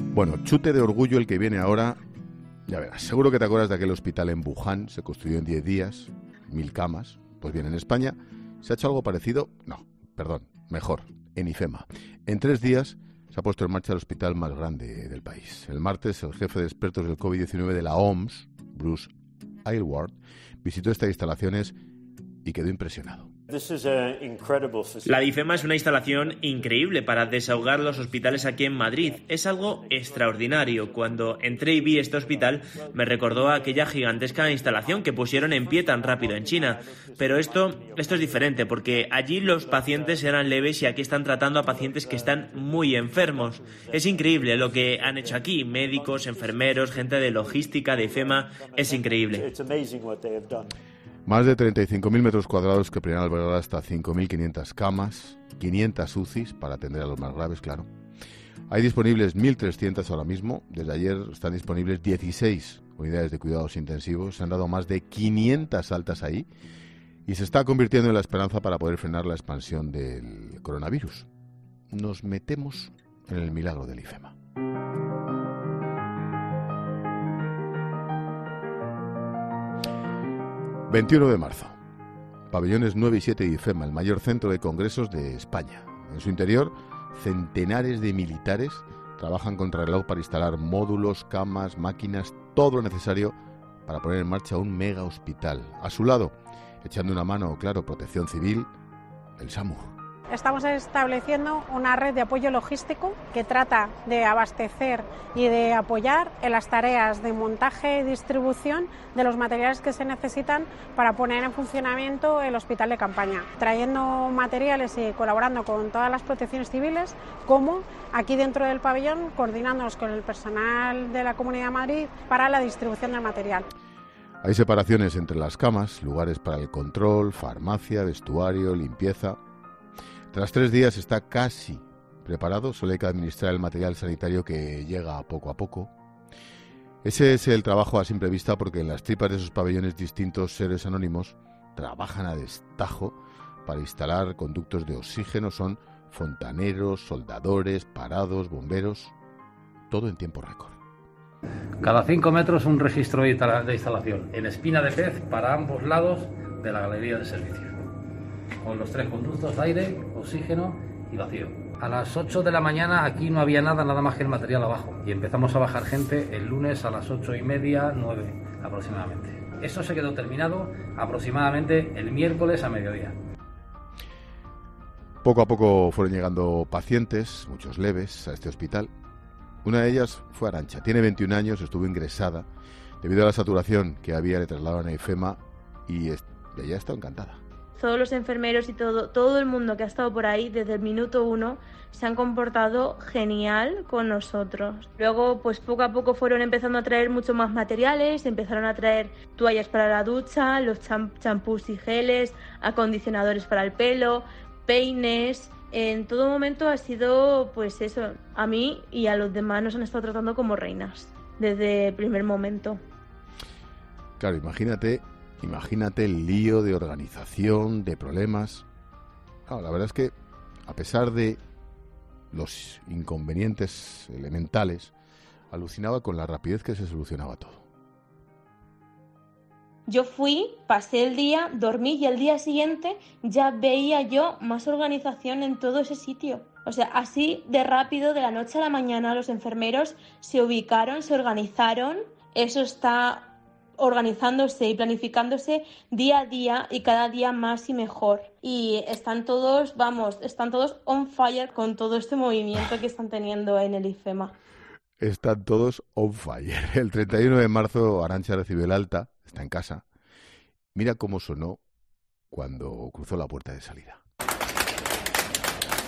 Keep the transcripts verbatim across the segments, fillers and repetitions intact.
Bueno, chute de orgullo el que viene ahora. Ya verás, seguro que te acuerdas de aquel hospital en Wuhan, se construyó en diez días, mil camas. Pues bien, en España se ha hecho algo parecido, no, perdón, mejor, en IFEMA. En tres días se ha puesto en marcha el hospital más grande del país. El martes, el jefe de expertos del COVID diecinueve de la O M S, Bruce Aylward, visitó estas instalaciones y quedó impresionado. La IFEMA es una instalación increíble para desahogar los hospitales aquí en Madrid. Es algo extraordinario. Cuando entré y vi este hospital, me recordó a aquella gigantesca instalación que pusieron en pie tan rápido en China. Pero esto, esto es diferente, porque allí los pacientes eran leves y aquí están tratando a pacientes que están muy enfermos. Es increíble lo que han hecho aquí. Médicos, enfermeros, gente de logística, de IFEMA. Es increíble. Más de treinta y cinco mil metros cuadrados que podrían albergar hasta cinco mil quinientas camas, quinientas U C Is para atender a los más graves, claro. Hay disponibles mil trescientas ahora mismo. Desde ayer están disponibles dieciséis unidades de cuidados intensivos. Se han dado más de quinientas altas ahí y se está convirtiendo en la esperanza para poder frenar la expansión del coronavirus. Nos metemos en el milagro del IFEMA. veintiuno de marzo. Pabellones nueve y siete de IFEMA, el mayor centro de congresos de España. En su interior, centenares de militares trabajan contra reloj para instalar módulos, camas, máquinas, todo lo necesario para poner en marcha un mega hospital. A su lado, echando una mano, claro, Protección Civil, el SAMUR. Estamos estableciendo una red de apoyo logístico que trata de abastecer y de apoyar en las tareas de montaje y distribución de los materiales que se necesitan para poner en funcionamiento el hospital de campaña, trayendo materiales y colaborando con todas las protecciones civiles, como aquí dentro del pabellón, coordinándonos con el personal de la Comunidad de Madrid para la distribución del material. Hay separaciones entre las camas, lugares para el control, farmacia, vestuario, limpieza. Tras tres días está casi preparado, solo hay que administrar el material sanitario que llega poco a poco. Ese es el trabajo a simple vista, porque en las tripas de esos pabellones distintos seres anónimos trabajan a destajo para instalar conductos de oxígeno. Son fontaneros, soldadores, parados, bomberos, todo en tiempo récord. Cada cinco metros un registro de instalación, en espina de pez para ambos lados de la galería de servicio, con los tres conductos de aire, oxígeno y vacío. A las ocho de la mañana aquí no había nada, nada más que el material abajo, y empezamos a bajar gente el lunes a las ocho y media, nueve aproximadamente. Eso se quedó terminado aproximadamente el miércoles a mediodía. Poco a poco fueron llegando pacientes, muchos leves, a este hospital. Una de ellas fue Arantxa, tiene veintiún años, estuvo ingresada. Debido a la saturación que había, le trasladaron a IFEMA y ella está encantada. Todos los enfermeros y todo, todo el mundo que ha estado por ahí desde el minuto uno se han comportado genial con nosotros. Luego, pues poco a poco fueron empezando a traer mucho más materiales, empezaron a traer toallas para la ducha, los champús y geles, acondicionadores para el pelo, peines. En todo momento ha sido, pues eso, a mí y a los demás nos han estado tratando como reinas desde el primer momento. Claro, imagínate... Imagínate el lío de organización, de problemas. Claro, la verdad es que, a pesar de los inconvenientes elementales, alucinaba con la rapidez que se solucionaba todo. Yo fui, pasé el día, dormí y al día siguiente ya veía yo más organización en todo ese sitio. O sea, así de rápido, de la noche a la mañana, los enfermeros se ubicaron, se organizaron. Eso está organizándose y planificándose día a día y cada día más y mejor. Y están todos, vamos, están todos on fire con todo este movimiento que están teniendo en el IFEMA. Están todos on fire. El treinta y uno de marzo Arantxa recibió el alta, está en casa. Mira cómo sonó cuando cruzó la puerta de salida.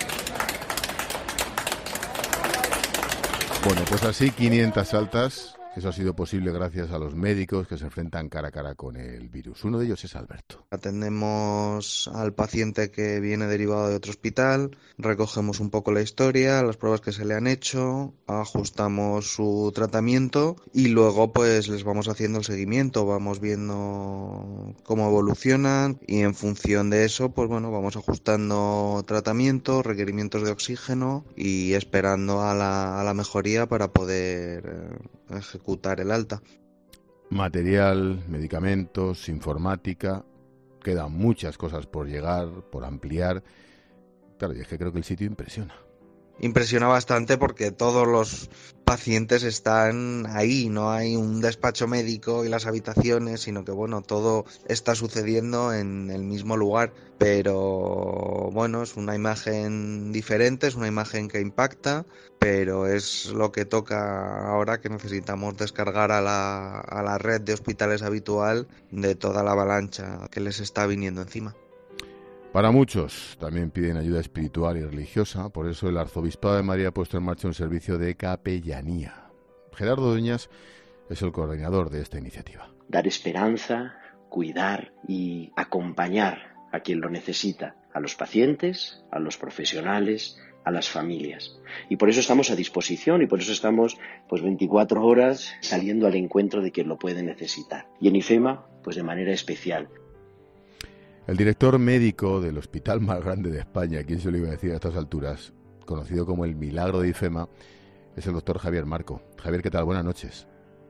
Bueno, pues así quinientas altas Eso ha sido posible gracias a los médicos que se enfrentan cara a cara con el virus. Uno de ellos es Alberto. Atendemos al paciente que viene derivado de otro hospital, recogemos un poco la historia, las pruebas que se le han hecho, ajustamos su tratamiento y luego pues les vamos haciendo el seguimiento, vamos viendo cómo evolucionan y en función de eso pues bueno, vamos ajustando tratamientos, requerimientos de oxígeno y esperando a la, a la mejoría para poder eh, ejecutar el alta. Material, medicamentos, informática, quedan muchas cosas por llegar, por ampliar. Claro, y es que creo que el sitio impresiona. Impresiona bastante porque todos los pacientes están ahí, no hay un despacho médico y las habitaciones, sino que bueno, todo está sucediendo en el mismo lugar, pero bueno, es una imagen diferente, es una imagen que impacta, pero es lo que toca ahora, que necesitamos descargar a la, a la red de hospitales habitual de toda la avalancha que les está viniendo encima. Para muchos también piden ayuda espiritual y religiosa, por eso el Arzobispado de Madrid ha puesto en marcha un servicio de capellanía. Gerardo Dueñas es el coordinador de esta iniciativa. Dar esperanza, cuidar y acompañar a quien lo necesita, a los pacientes, a los profesionales, a las familias. Y por eso estamos a disposición y por eso estamos pues veinticuatro horas saliendo al encuentro de quien lo puede necesitar. Y en IFEMA, pues de manera especial. El director médico del hospital más grande de España, ¿quién se lo iba a decir a estas alturas?, conocido como el Milagro de IFEMA, es el doctor Javier Marco. Javier, ¿qué tal? Buenas noches.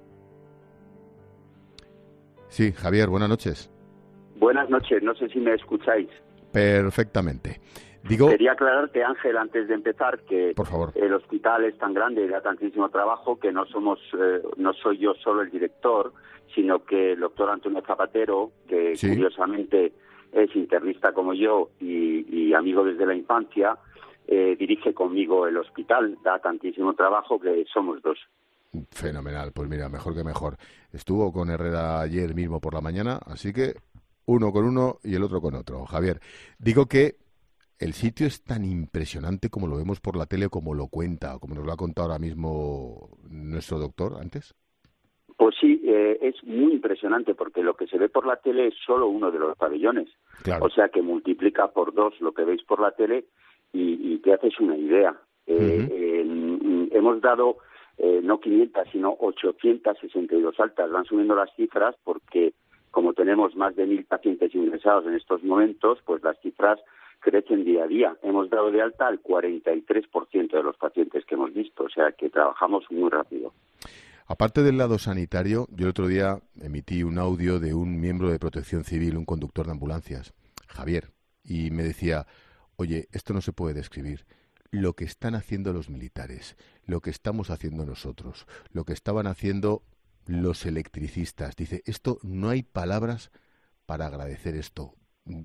Sí, Javier, buenas noches. Buenas noches, no sé si me escucháis. Perfectamente. Digo... Quería aclararte, Ángel, antes de empezar, que por favor, el hospital es tan grande y da tantísimo trabajo que no somos, eh, no soy yo solo el director, sino que el doctor Antonio Zapatero, que ¿sí? curiosamente es internista como yo y, y amigo desde la infancia, eh, dirige conmigo el hospital, da tantísimo trabajo que somos dos. Fenomenal, pues mira, mejor que mejor. Estuvo con Herrera ayer mismo por la mañana, así que uno con uno y el otro con otro. Javier, digo que el sitio es tan impresionante como lo vemos por la tele, como lo cuenta, como nos lo ha contado ahora mismo nuestro doctor antes. Pues sí, eh, es muy impresionante porque lo que se ve por la tele es solo uno de los pabellones. Claro. O sea que multiplica por dos lo que veis por la tele y, y te haces una idea. Eh, uh-huh. eh, hemos dado eh, no quinientas, sino ochocientas sesenta y dos altas. Van subiendo las cifras porque como tenemos más de mil pacientes ingresados en estos momentos, pues las cifras crecen día a día. Hemos dado de alta al cuarenta y tres por ciento de los pacientes que hemos visto, o sea que trabajamos muy rápido. Aparte del lado sanitario, yo el otro día emití un audio de un miembro de Protección Civil, un conductor de ambulancias, Javier, y me decía, oye, esto no se puede describir. Lo que están haciendo los militares, lo que estamos haciendo nosotros, lo que estaban haciendo los electricistas. Dice, esto no hay palabras para agradecer esto.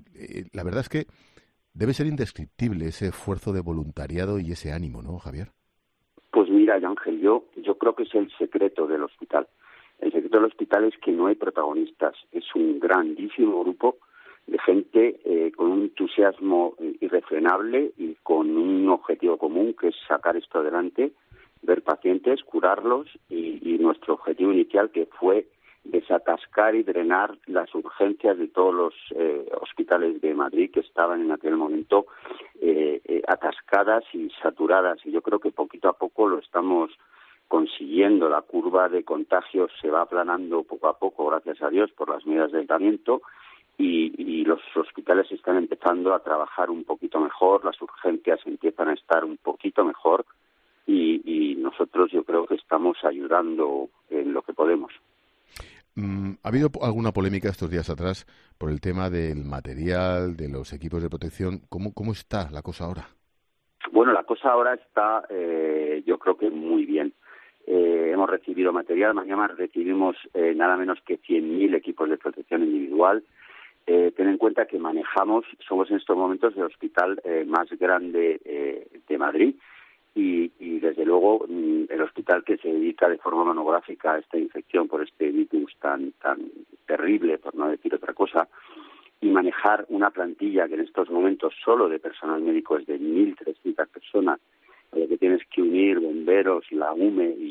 La verdad es que debe ser indescriptible ese esfuerzo de voluntariado y ese ánimo, ¿no, Javier? Pues mira, Ángel, yo, yo creo que es el secreto del hospital. El secreto del hospital es que no hay protagonistas. Es un grandísimo grupo de gente eh, con un entusiasmo irrefrenable y con un objetivo común, que es sacar esto adelante, ver pacientes, curarlos y, y nuestro objetivo inicial, que fue desatascar y drenar las urgencias de todos los eh, hospitales de Madrid que estaban en aquel momento eh, eh, atascadas y saturadas. Y yo creo que poquito a poco lo estamos consiguiendo. La curva de contagios se va aplanando poco a poco, gracias a Dios, por las medidas de aislamiento y, y los hospitales están empezando a trabajar un poquito mejor, las urgencias empiezan a estar un poquito mejor y, y nosotros yo creo que estamos ayudando en lo que podemos. ¿Ha habido alguna polémica estos días atrás por el tema del material, de los equipos de protección? ¿Cómo, cómo está la cosa ahora? Bueno, la cosa ahora está, eh, yo creo que muy bien. Eh, hemos recibido material, mañana recibimos eh, nada menos que cien mil equipos de protección individual. Eh, ten en cuenta que manejamos, somos en estos momentos el hospital eh, más grande eh, de Madrid. Y, y desde luego el hospital que se dedica de forma monográfica a esta infección por este virus tan tan terrible, por no decir otra cosa, y manejar una plantilla que en estos momentos solo de personal médico es de mil trescientas personas, a lo que tienes que unir bomberos, la U M E, y etcétera,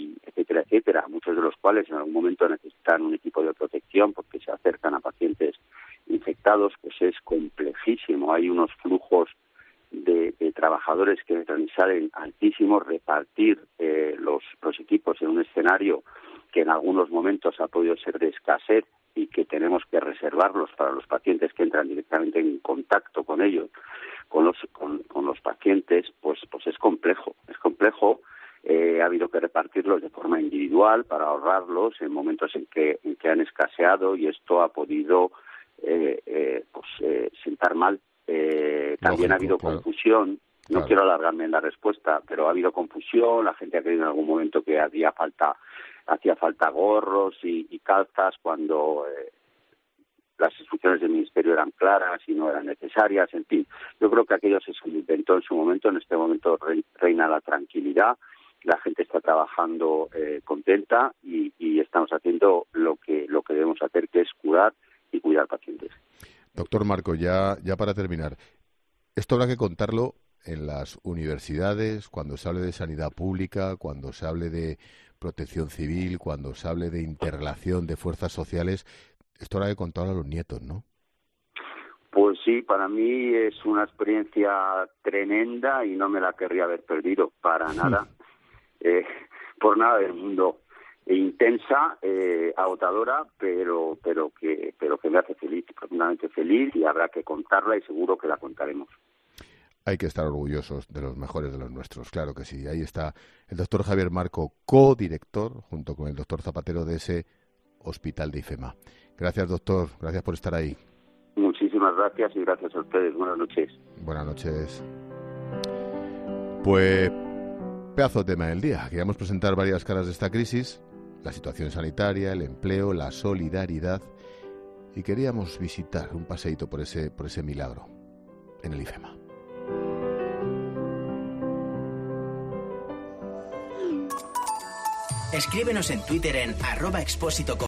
etcétera, etcétera, muchos de los cuales en algún momento necesitan un equipo de protección porque se acercan a pacientes infectados, pues es complejísimo. Hay unos flujos de, de trabajadores que entran y salen altísimos. Repartir eh, los, los equipos en un escenario que en algunos momentos ha podido ser de escasez y que tenemos que reservarlos para los pacientes que entran directamente en contacto con ellos, con los con, con los pacientes, pues pues es complejo, es complejo. Eh, ha habido que repartirlos de forma individual para ahorrarlos en momentos en que en que han escaseado, y esto ha podido eh, eh, pues eh, sentar mal. Eh, también Lógico, ha habido claro. confusión. No claro. quiero alargarme en la respuesta, pero ha habido confusión. La gente ha creído en algún momento que hacía falta hacía falta gorros y, y calzas cuando eh, las instrucciones del Ministerio eran claras y no eran necesarias. En fin, yo creo que aquello se inventó en su momento. En este momento reina la tranquilidad. La gente está trabajando eh, contenta y, y estamos haciendo lo que lo que debemos hacer, que es curar y cuidar pacientes. Doctor Marco, ya ya para terminar, esto habrá que contarlo en las universidades, cuando se hable de sanidad pública, cuando se hable de protección civil, cuando se hable de interrelación de fuerzas sociales. Esto habrá que contarlo a los nietos, ¿no? Pues sí, para mí es una experiencia tremenda y no me la querría haber perdido para nada, eh, por nada del mundo. Intensa, eh, agotadora, pero pero que pero que me hace feliz, profundamente feliz, y habrá que contarla y seguro que la contaremos. Hay que estar orgullosos de los mejores de los nuestros, claro que sí. Ahí está el doctor Javier Marco, codirector, junto con el doctor Zapatero, de ese hospital de IFEMA. Gracias, doctor. Gracias por estar ahí. Muchísimas gracias y gracias a ustedes. Buenas noches. Buenas noches. Pues, pedazo de tema del día. Queríamos presentar varias caras de esta crisis: la situación sanitaria, el empleo, la solidaridad, y queríamos visitar un paseíto por ese, por ese milagro en el IFEMA. Escríbenos en Twitter en arroba expósito.